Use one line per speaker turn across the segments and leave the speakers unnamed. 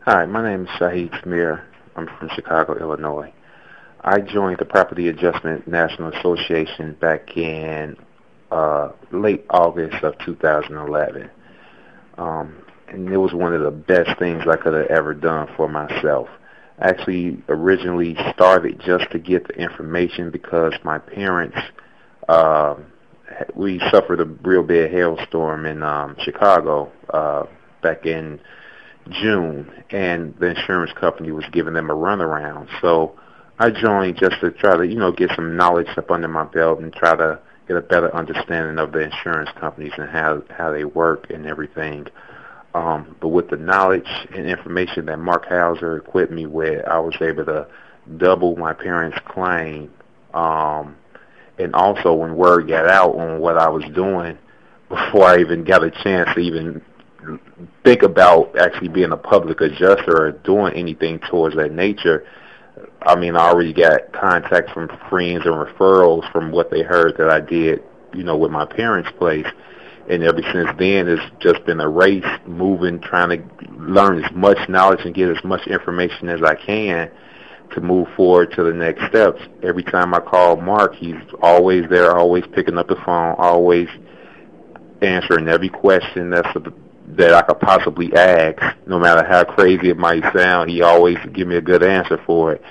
Hi, my name is Shahid Samir. I'm from Chicago, Illinois. I joined the Property Adjustment National Association back in late August of 2011. And it was one of the best things I could have ever done for myself. I actually originally started just to get the information because my parents, uh, we suffered a real bad hailstorm in Chicago back in June, and the insurance company was giving them a runaround. So I joined just to try to, get some knowledge up under my belt and try to get a better understanding of the insurance companies and how they work and everything. But with the knowledge and information that Mark Hauser equipped me with, I was able to double my parents' claim. And also when word got out on what I was doing, before I even got a chance to even think about actually being a public adjuster or doing anything towards that nature, I mean, I already got contacts from friends and referrals from what they heard that I did, with my parents' place. And ever since then, it's just been a race, moving, trying to learn as much knowledge and get as much information as I can to move forward to the next steps. Every time I call Mark, he's always there, always picking up the phone, always answering every question that I could possibly ask. No matter how crazy it might sound, he always give me a good answer for it.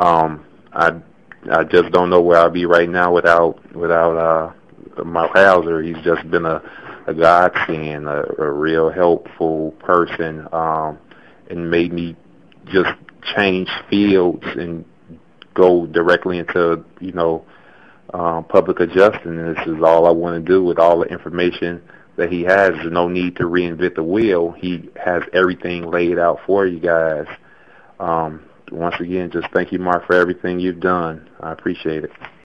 I just don't know where I'll be right now without Mark Hauser. He's just been a godsend, a real helpful person, and made me just change fields and go directly into public adjusting. And this is all I want to do with all the information that he has. There's no need to reinvent the wheel. He has everything laid out for you guys. Once again, just thank you, Mark, for everything you've done. I appreciate it.